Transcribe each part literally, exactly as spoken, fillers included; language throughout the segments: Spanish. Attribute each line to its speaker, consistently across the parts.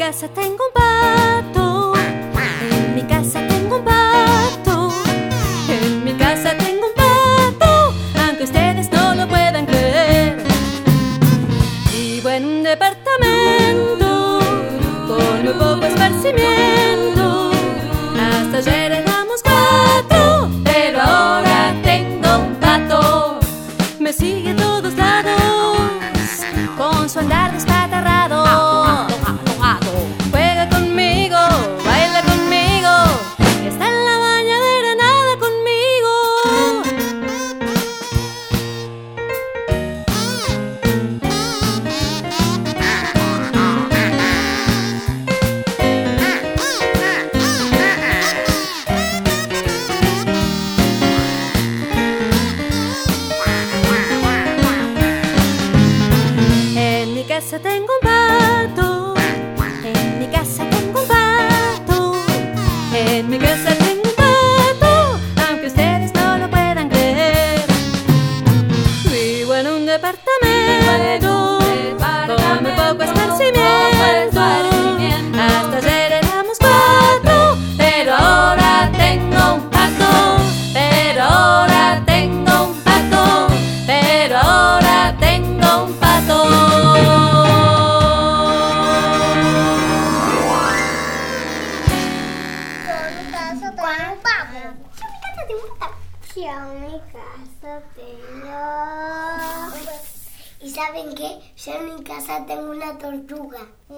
Speaker 1: casa tengo un pato, en mi casa tengo un pato, en mi casa tengo un pato, aunque ustedes no lo puedan creer. Vivo en un departamento con muy poco esparcimiento. Hasta ayer éramos cuatro, pero ahora tengo un pato. Me sigue a todos lados con su andar despatarrado. Juega conmigo, baila conmigo, está en la bañadera, nada conmigo. En mi casa tengo un pato, en mi casa tengo un pato, en mi casa tengo un pato, aunque ustedes no lo puedan creer. Vivo en un departamento con muy poco esparcimiento. Hasta ayer éramos cuatro, pero ahora tengo un pato, pero ahora tengo un pato, pero ahora tengo un pato.
Speaker 2: Yo en mi casa tengo... ¿Y saben qué? Yo en mi casa tengo una tortuga. Y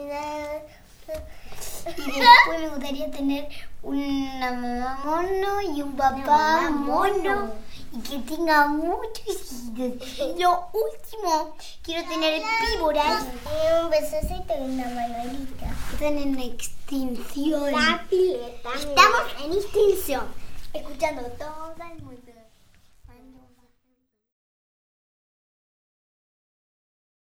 Speaker 2: después me gustaría tener una mamá mono y un papá mono. Y que tenga muchos hijos. Y lo último, quiero tener víboras. Y un besocito y una manuelita. Están en extinción. La pileta. Estamos en extinción. Escuchando todo el mundo.